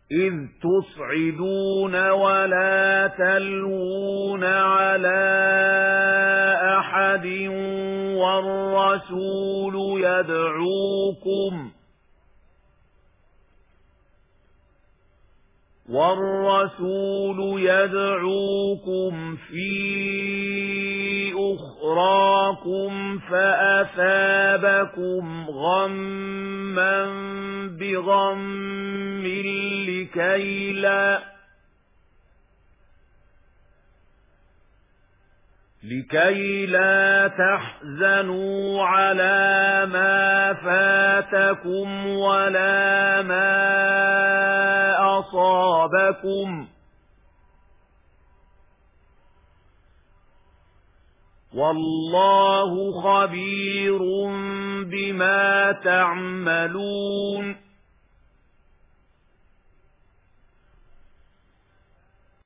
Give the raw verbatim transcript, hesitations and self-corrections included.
إذ تصعدون ولا تلوون على أحد والرسول يدعوكم والرسول يدعوكم في أخراكم فأثابكم غما بغم لكي لا لكي لا تحزنوا على ما فاتكم ولا ما أصابكم والله خبير بما تعملون